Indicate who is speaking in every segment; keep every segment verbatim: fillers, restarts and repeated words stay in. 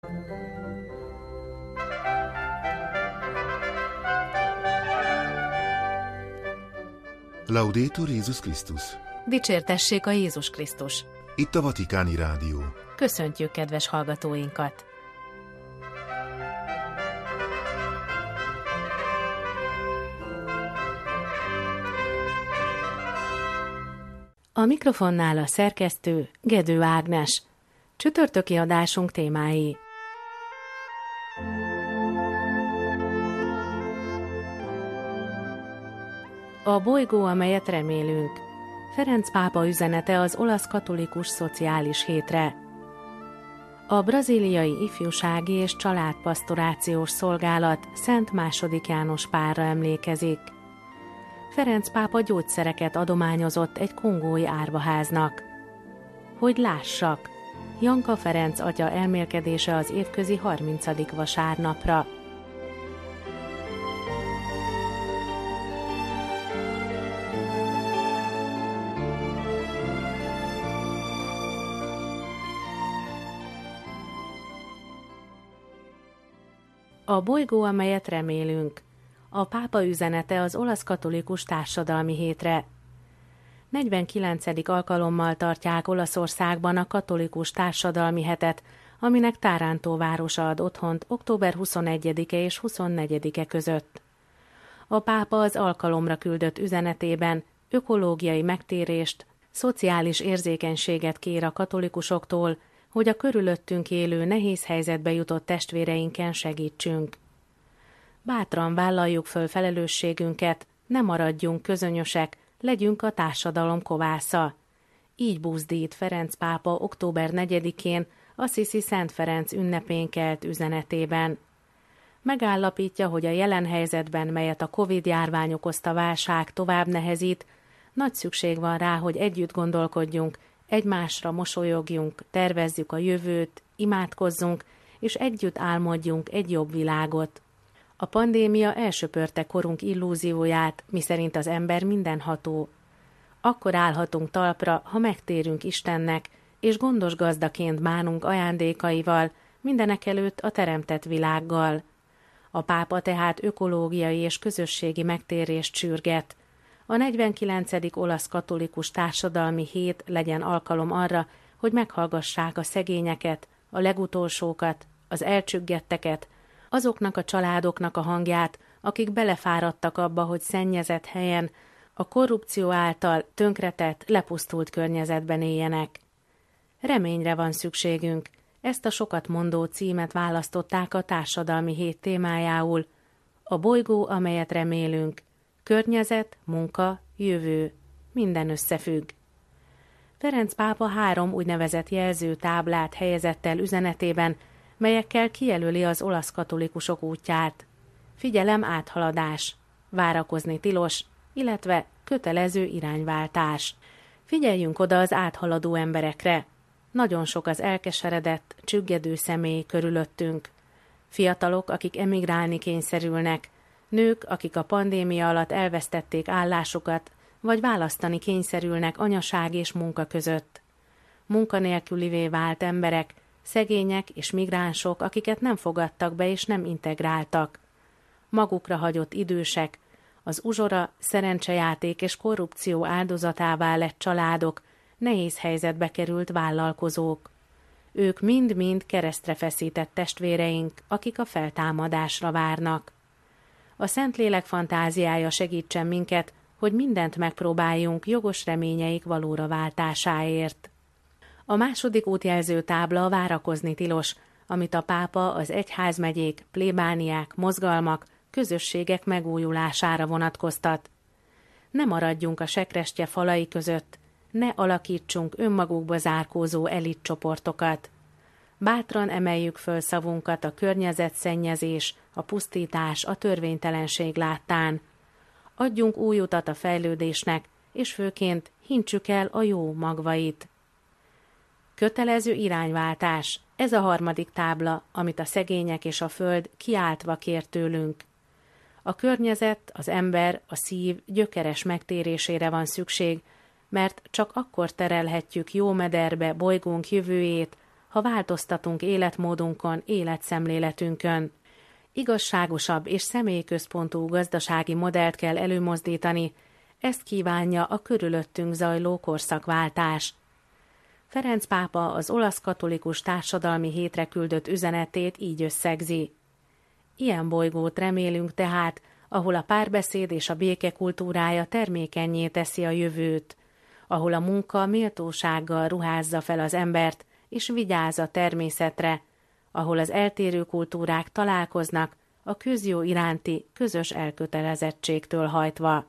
Speaker 1: Laudetur Jézus Krisztus!
Speaker 2: Dicsértessék a Jézus Krisztus!
Speaker 1: Itt a Vatikáni Rádió.
Speaker 2: Köszöntjük kedves hallgatóinkat! A mikrofonnál a szerkesztő Gedő Ágnes. Csütörtöki adásunk témái. A bolygó, amelyet remélünk. Ferenc pápa üzenete az olasz katolikus szociális hétre. A brazíliai ifjúsági és családpasztorációs szolgálat Szent második János Pálra emlékezik. Ferenc pápa gyógyszereket adományozott egy kongói árvaháznak. Hogy lássak, Janka Ferenc atya elmélkedése az évközi harmincadik vasárnapra. A bolygó, amelyet remélünk. A pápa üzenete az olasz katolikus társadalmi hétre. negyvenkilencedik alkalommal tartják Olaszországban a katolikus társadalmi hetet, aminek Taranto városa ad otthont október huszonegyedike és huszonnegyedike között. A pápa az alkalomra küldött üzenetében ökológiai megtérést, szociális érzékenységet kér a katolikusoktól, hogy a körülöttünk élő nehéz helyzetbe jutott testvéreinken segítsünk. Bátran vállaljuk föl felelősségünket, ne maradjunk közönyösek, legyünk a társadalom kovásza. Így buzdít Ferenc pápa október negyedikén Assisi Szent Ferenc ünnepén kelt üzenetében. Megállapítja, hogy a jelen helyzetben, melyet a Covid-járvány okozta válság tovább nehezít, nagy szükség van rá, hogy együtt gondolkodjunk, egymásra mosolyogjunk, tervezzük a jövőt, imádkozzunk, és együtt álmodjunk egy jobb világot. A pandémia elsöpörte korunk illúzióját, miszerint az ember mindenható. Akkor állhatunk talpra, ha megtérünk Istennek, és gondos gazdaként bánunk ajándékaival, mindenekelőtt a teremtett világgal. A pápa tehát ökológiai és közösségi megtérést sürget. A negyvenkilencedik olasz katolikus társadalmi hét legyen alkalom arra, hogy meghallgassák a szegényeket, a legutolsókat, az elcsüggetteket, azoknak a családoknak a hangját, akik belefáradtak abba, hogy szennyezett helyen, a korrupció által tönkretett, lepusztult környezetben éljenek. Reményre van szükségünk, ezt a sokat mondó címet választották a társadalmi hét témájául. A bolygó, amelyet remélünk. Környezet, munka, jövő. Minden összefügg. Ferenc pápa három úgynevezett jelzőtáblát helyezett el üzenetében, melyekkel kijelöli az olasz katolikusok útját. Figyelem, áthaladás, várakozni tilos, illetve kötelező irányváltás. Figyeljünk oda az áthaladó emberekre. Nagyon sok az elkeseredett, csüggedő személy körülöttünk. Fiatalok, akik emigrálni kényszerülnek, nők, akik a pandémia alatt elvesztették állásukat, vagy választani kényszerülnek anyaság és munka között. Munkanélkülivé vált emberek, szegények és migránsok, akiket nem fogadtak be és nem integráltak. Magukra hagyott idősek, az uzsora, szerencsejáték és korrupció áldozatává lett családok, nehéz helyzetbe került vállalkozók. Ők mind-mind keresztre feszített testvéreink, akik a feltámadásra várnak. A Szentlélek fantáziája segítsen minket, hogy mindent megpróbáljunk jogos reményeik valóra váltásáért. A második útjelző tábla a várakozni tilos, amit a pápa az egyházmegyék, plébániák, mozgalmak, közösségek megújulására vonatkoztat. Ne maradjunk a sekrestye falai között, ne alakítsunk önmagukba zárkózó elitcsoportokat. Bátran emeljük föl szavunkat a környezetszennyezés, a pusztítás, a törvénytelenség láttán. Adjunk új utat a fejlődésnek, és főként hintsük el a jó magvait. Kötelező irányváltás, ez a harmadik tábla, amit a szegények és a föld kiáltva kér tőlünk. A környezet, az ember, a szív gyökeres megtérésére van szükség, mert csak akkor terelhetjük jó mederbe bolygónk jövőjét, ha ha változtatunk életmódunkon, életszemléletünkön. Igazságosabb és személyközpontú gazdasági modellt kell előmozdítani, ezt kívánja a körülöttünk zajló korszakváltás. Ferenc pápa az olasz katolikus társadalmi hétre küldött üzenetét így összegzi. Ilyen bolygót remélünk tehát, ahol a párbeszéd és a béke kultúrája termékennyé teszi a jövőt, ahol a munka méltósággal ruházza fel az embert és vigyáz a természetre, ahol az eltérő kultúrák találkoznak a közjó iránti közös elkötelezettségtől hajtva.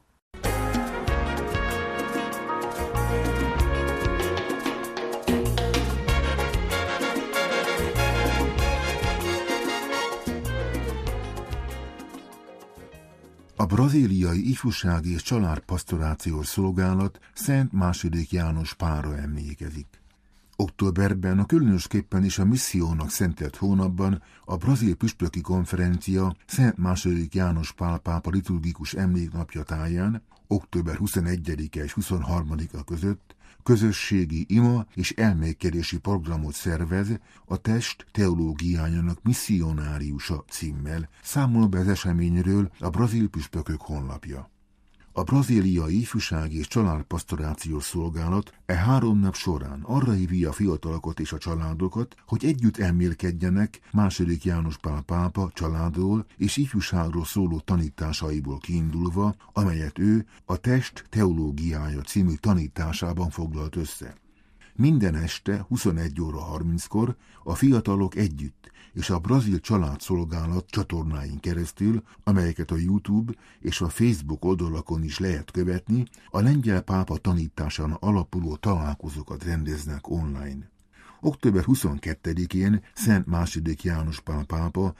Speaker 1: A brazíliai ifjúsági és családpastorációs szolgálat Szent második János Pálra emlékezik. Októberben, a különösképpen is a missziónak szentelt hónapban a brazil püspöki konferencia Szent második János Pál pápa liturgikus emléknapja táján, október huszonegyedike és huszonharmadika között közösségi ima és elmélykedési programot szervez a test teológiájának misszionáriusa címmel, számol be az eseményről a brazil püspökök honlapja. A brazíliai ifjúsági és családpastorációs szolgálat e három nap során arra hívja a fiatalokat és a családokat, hogy együtt elmélkedjenek második János Pál pápa családról és ifjúságról szóló tanításaiból kiindulva, amelyet ő a Test teológiája című tanításában foglalt össze. Minden este huszonegy óra harminckor a fiatalok együtt és a brazil családszolgálat csatornáin keresztül, amelyeket a YouTube és a Facebook oldalakon is lehet követni, a lengyel pápa tanításán alapuló találkozókat rendeznek online. október huszonkettedikén Szent második János Pál pápa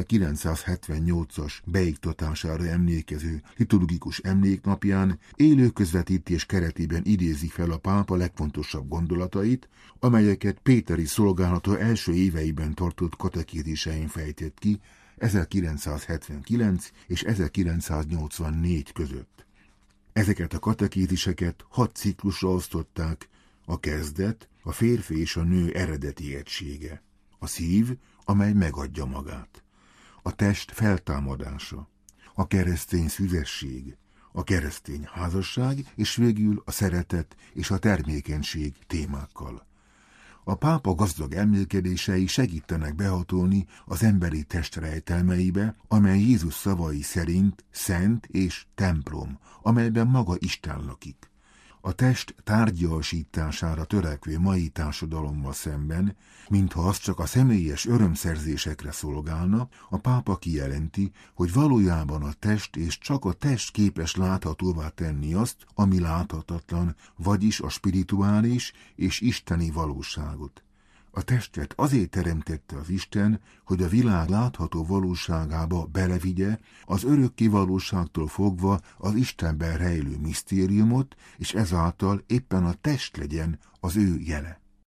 Speaker 1: ezerkilencszázhetvennyolcas beiktatására emlékező liturgikus emléknapján élő közvetítés keretében idézi fel a pápa legfontosabb gondolatait, amelyeket péteri szolgálata első éveiben tartott katekézisein fejtett ki ezerkilencszázhetvenkilenc és ezerkilencszáznyolcvannégy között. Ezeket a katekéziseket hat ciklusra osztották: a kezdet, a férfi és a nő eredeti egysége, a szív, amely megadja magát, a test feltámadása, a keresztény szüzesség, a keresztény házasság, és végül a szeretet és a termékenység témákkal. A pápa gazdag emlékedései segítenek behatolni az emberi test rejtelmeibe, amely Jézus szavai szerint szent és templom, amelyben maga Isten lakik. A test tárgyalsítására törekvő mai társadalommal szemben, mintha az csak a személyes örömszerzésekre szolgálna, a pápa kijelenti, hogy valójában a test és csak a test képes láthatóvá tenni azt, ami láthatatlan, vagyis a spirituális és isteni valóságot. A testet azért teremtette az Isten, hogy a világ látható valóságába belevigye az örökké valóságtól fogva az Istenben rejlő misztériumot, és ezáltal éppen a test legyen az ő jele.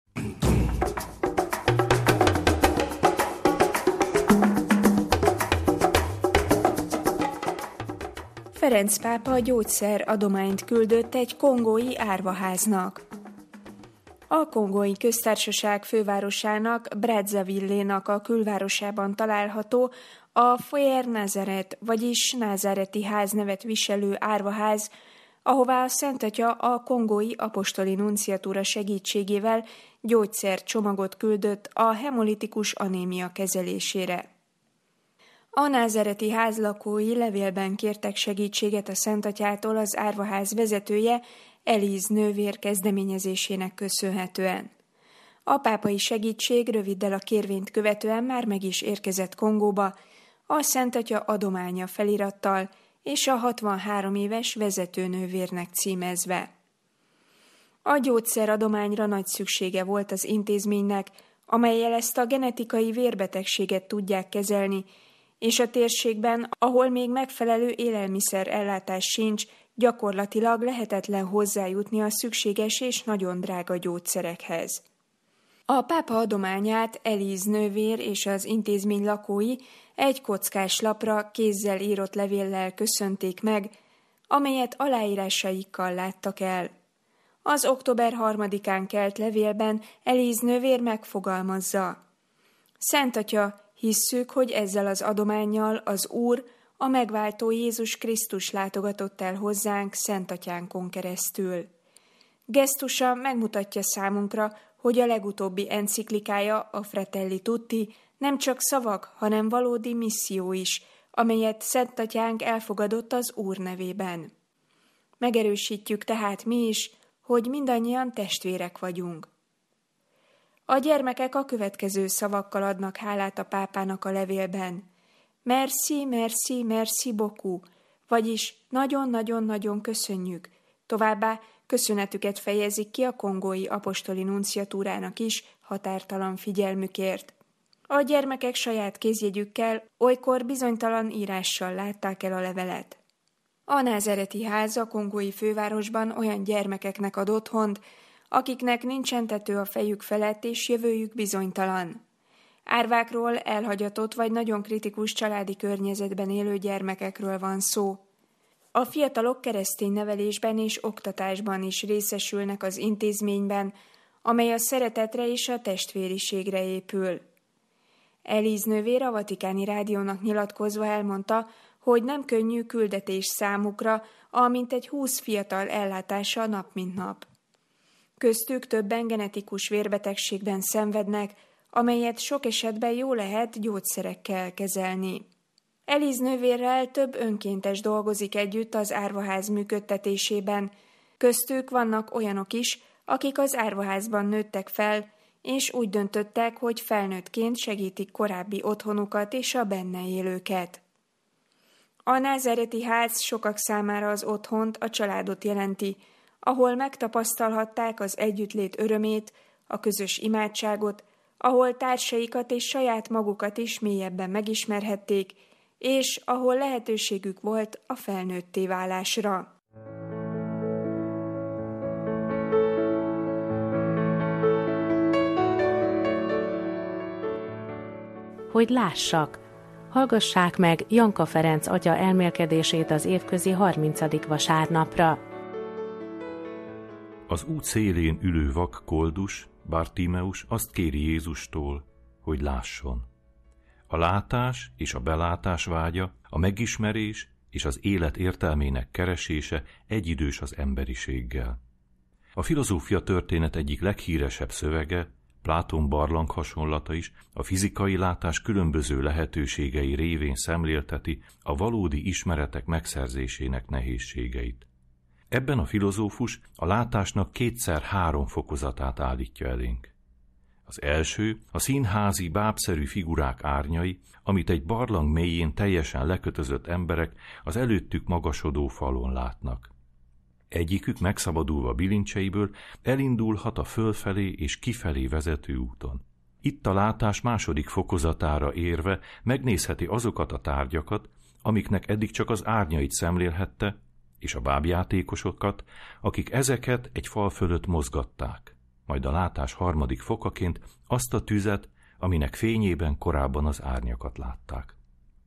Speaker 3: Ferenc pápa gyógyszer adományt küldött egy kongói árvaháznak. A Kongói Köztársaság fővárosának, Brazzaville-nak a külvárosában található a Foyer Nazareth, vagyis Názáreti ház nevet viselő árvaház, ahová a Szent Atya a kongói apostoli nunciatúra segítségével gyógyszercsomagot küldött a hemolitikus anémia kezelésére. A názáreti ház lakói levélben kértek segítséget a Szent Atyától az árvaház vezetője, Eliz nővér kezdeményezésének köszönhetően. A pápai segítség röviddel a kérvényt követően már meg is érkezett Kongóba, a Szent Atya adománya felirattal és a hatvanhárom éves vezetőnővérnek címezve. A gyógyszeradományra nagy szüksége volt az intézménynek, amellyel ezt a genetikai vérbetegséget tudják kezelni, és a térségben, ahol még megfelelő élelmiszer ellátás sincs, gyakorlatilag lehetetlen hozzájutni a szükséges és nagyon drága gyógyszerekhez. A pápa adományát Eliz nővér és az intézmény lakói egy kockás lapra kézzel írott levéllel köszönték meg, amelyet aláírásaikkal láttak el. Az október harmadikán kelt levélben Eliz nővér megfogalmazza: Szent Atya, hisszük, hogy ezzel az adománnyal az Úr, a megváltó Jézus Krisztus látogatott el hozzánk Szent Atyánkon keresztül. Gesztusa megmutatja számunkra, hogy a legutóbbi enciklikája, a Fratelli Tutti, nem csak szavak, hanem valódi misszió is, amelyet Szent Atyánk elfogadott az Úr nevében. Megerősítjük tehát mi is, hogy mindannyian testvérek vagyunk. A gyermekek a következő szavakkal adnak hálát a pápának a levélben. Merci, merci, merci beaucoup, vagyis nagyon-nagyon-nagyon köszönjük. Továbbá köszönetüket fejezik ki a kongói apostoli nunciatúrának is határtalan figyelmükért. A gyermekek saját kézjegyükkel, olykor bizonytalan írással látták el a levelet. A názereti ház a kongói fővárosban olyan gyermekeknek ad otthont, akiknek nincsen tető a fejük felett és jövőjük bizonytalan. Árvákról, elhagyatott vagy nagyon kritikus családi környezetben élő gyermekekről van szó. A fiatalok keresztény nevelésben és oktatásban is részesülnek az intézményben, amely a szeretetre és a testvériségre épül. Eliz nővér a Vatikáni Rádiónak nyilatkozva elmondta, hogy nem könnyű küldetés számukra, a mintegy húsz fiatal ellátása nap mint nap. Köztük többen genetikus vérbetegségben szenvednek, amelyet sok esetben jó lehet gyógyszerekkel kezelni. Eliz nővérrel több önkéntes dolgozik együtt az árvaház működtetésében, köztük vannak olyanok is, akik az árvaházban nőttek fel, és úgy döntöttek, hogy felnőttként segítik korábbi otthonukat és a benne élőket. A názereti ház sokak számára az otthont, a családot jelenti, ahol megtapasztalhatták az együttlét örömét, a közös imádságot, ahol társaikat és saját magukat is mélyebben megismerhették, és ahol lehetőségük volt a felnőtté válásra.
Speaker 2: Hogy lássak, hallgassák meg Janka Ferenc atya elmélkedését az évközi harmincadik vasárnapra.
Speaker 4: Az út szélén ülő vak koldus, Bartimeus azt kéri Jézustól, hogy lásson. A látás és a belátás vágya, a megismerés és az élet értelmének keresése egyidős az emberiséggel. A filozófia történet egyik leghíresebb szövege, Plátón barlang hasonlata is a fizikai látás különböző lehetőségei révén szemlélteti a valódi ismeretek megszerzésének nehézségeit. Ebben a filozófus a látásnak kétszer három fokozatát állítja elénk. Az első a színházi, bábszerű figurák árnyai, amit egy barlang mélyén teljesen lekötözött emberek az előttük magasodó falon látnak. Egyikük megszabadulva bilincseiből elindulhat a fölfelé és kifelé vezető úton. Itt a látás második fokozatára érve megnézheti azokat a tárgyakat, amiknek eddig csak az árnyait szemlélhette, és a bábjátékosokat, akik ezeket egy fal fölött mozgatták, majd a látás harmadik fokaként azt a tüzet, aminek fényében korábban az árnyakat látták.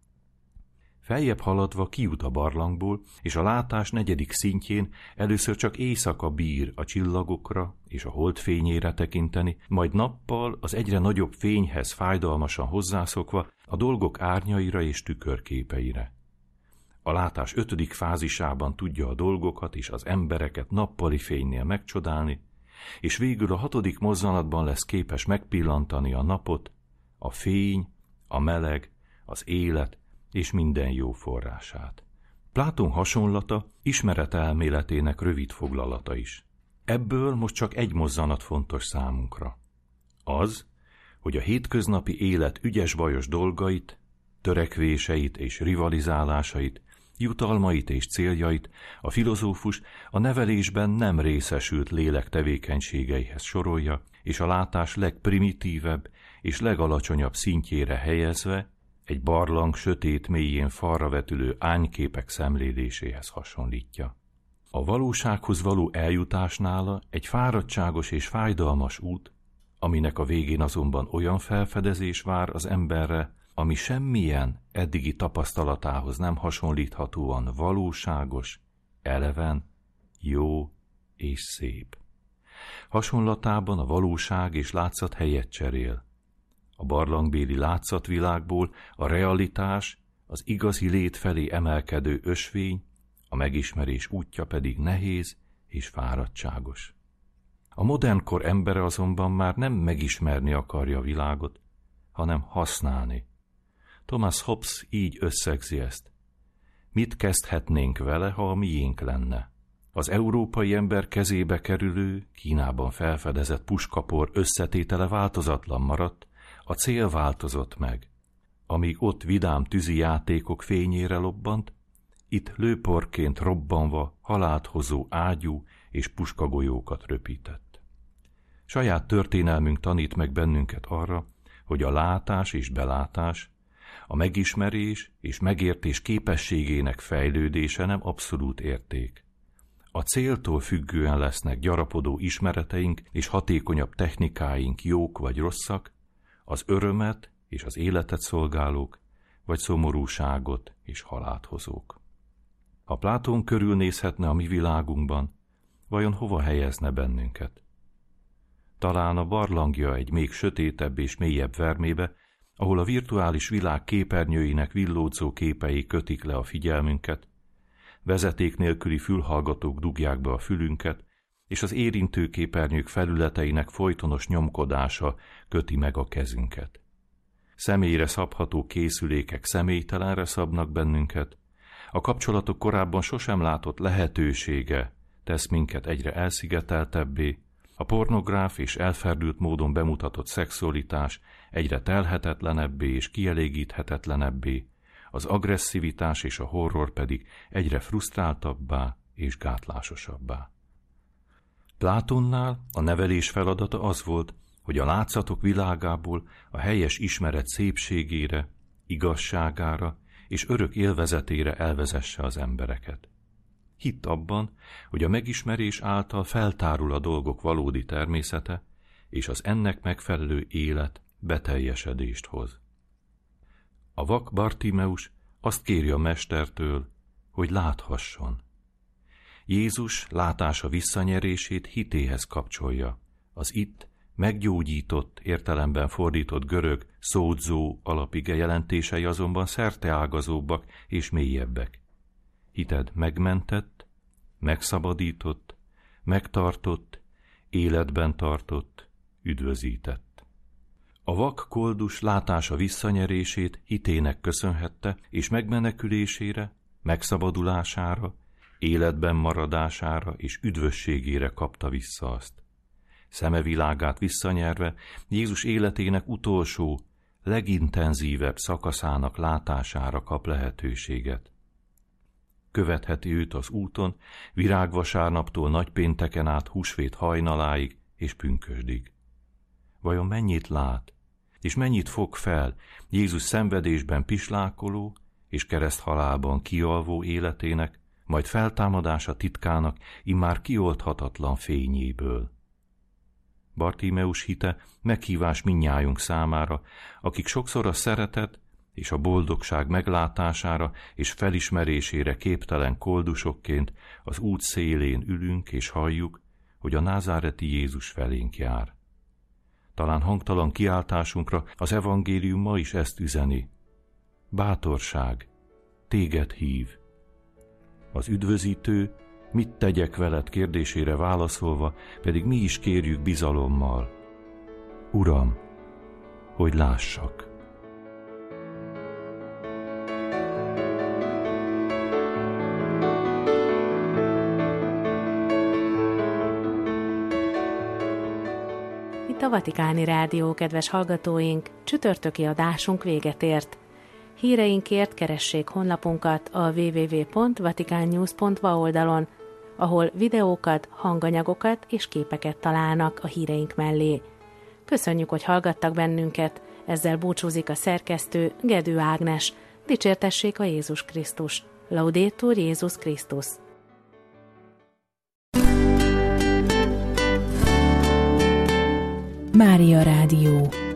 Speaker 4: Feljebb haladva kijut a barlangból, és a látás negyedik szintjén először csak éjszaka bír a csillagokra és a hold fényére tekinteni, majd nappal az egyre nagyobb fényhez fájdalmasan hozzászokva a dolgok árnyaira és tükörképeire. A látás ötödik fázisában tudja a dolgokat és az embereket nappali fénynél megcsodálni, és végül a hatodik mozzanatban lesz képes megpillantani a napot, a fény, a meleg, az élet és minden jó forrását. Plátón hasonlata ismeretelméletének rövid foglalata is. Ebből most csak egy mozzanat fontos számunkra. Az, hogy a hétköznapi élet ügyes-bajos dolgait, törekvéseit és rivalizálásait, jutalmait és céljait a filozófus a nevelésben nem részesült lélek tevékenységeihez sorolja, és a látás legprimitívebb és legalacsonyabb szintjére helyezve egy barlang sötét mélyén falra vetülő ányképek szemléléséhez hasonlítja. A valósághoz való eljutásnála egy fáradtságos és fájdalmas út, aminek a végén azonban olyan felfedezés vár az emberre, ami semmilyen eddigi tapasztalatához nem hasonlíthatóan valóságos, eleven, jó és szép. Hasonlatában a valóság és látszat helyet cserél. A barlangbéli látszatvilágból a realitás, az igazi lét felé emelkedő ösvény, a megismerés útja pedig nehéz és fáradtságos. A modern kor embere azonban már nem megismerni akarja a világot, hanem használni. Thomas Hobbes így összegzi ezt. Mit kezdhetnénk vele, ha a miénk lenne? Az európai ember kezébe kerülő, Kínában felfedezett puskapor összetétele változatlan maradt, a cél változott meg. Amíg ott vidám tűzi játékok fényére lobbant, itt lőporként robbanva halált hozó ágyú és puskagolyókat röpített. Saját történelmünk tanít meg bennünket arra, hogy a látás és belátás, a megismerés és megértés képességének fejlődése nem abszolút érték. A céltól függően lesznek gyarapodó ismereteink és hatékonyabb technikáink jók vagy rosszak, az örömet és az életet szolgálók, vagy szomorúságot és halált hozók. Ha Plátón körülnézhetne a mi világunkban, vajon hova helyezne bennünket? Talán a barlangja egy még sötétebb és mélyebb vermébe, ahol a virtuális világ képernyőinek villódzó képei kötik le a figyelmünket, vezeték nélküli fülhallgatók dugják be a fülünket, és az érintő képernyők felületeinek folytonos nyomkodása köti meg a kezünket. Személyre szabható készülékek személytelenre szabnak bennünket, a kapcsolatok korábban sosem látott lehetősége tesz minket egyre elszigeteltebbé, a pornográf és elferdült módon bemutatott szexualitás egyre telhetetlenebbé és kielégíthetetlenebbé, az agresszivitás és a horror pedig egyre frusztráltabbá és gátlásosabbá. Plátónnál a nevelés feladata az volt, hogy a látszatok világából a helyes ismeret szépségére, igazságára és örök élvezetére elvezesse az embereket. Hitt abban, hogy a megismerés által feltárul a dolgok valódi természete, és az ennek megfelelő élet beteljesedést hoz. A vak Bartimeus azt kéri a mestertől, hogy láthasson. Jézus látása visszanyerését hitéhez kapcsolja, az itt meggyógyított, értelemben fordított görög szódzó alapige jelentései azonban szerteágazóbbak és mélyebbek. Hited megmentett, megszabadított, megtartott, életben tartott, üdvözített. A vak koldus látása visszanyerését hitének köszönhette, és megmenekülésére, megszabadulására, életben maradására és üdvösségére kapta vissza azt. Szeme világát visszanyerve Jézus életének utolsó, legintenzívebb szakaszának látására kap lehetőséget. Követheti őt az úton, virágvasárnaptól nagypénteken át húsvét hajnaláig és pünkösdig. Vajon mennyit lát, és mennyit fog fel Jézus szenvedésben pislákoló és kereszthalálban kialvó életének, majd feltámadása titkának immár kioldhatatlan fényéből? Bartimeus hite meghívás mindnyájunk számára, akik sokszor a szeretet és a boldogság meglátására és felismerésére képtelen koldusokként az út szélén ülünk és halljuk, hogy a názáreti Jézus felénk jár. Talán hangtalan kiáltásunkra az evangélium ma is ezt üzeni. Bátorság, téged hív. Az üdvözítő, mit tegyek veled kérdésére válaszolva, pedig mi is kérjük bizalommal. Uram, hogy lássak.
Speaker 2: Itt a Vatikáni Rádió, kedves hallgatóink, csütörtöki adásunk véget ért. Híreinkért keressék honlapunkat a double-u double-u double-u pont vaticannews pont va oldalon, ahol videókat, hanganyagokat és képeket találnak a híreink mellé. Köszönjük, hogy hallgattak bennünket, ezzel búcsúzik a szerkesztő Gedő Ágnes. Dicsértessék a Jézus Krisztus. Laudetur Jézus Krisztus.
Speaker 3: Mária Rádió.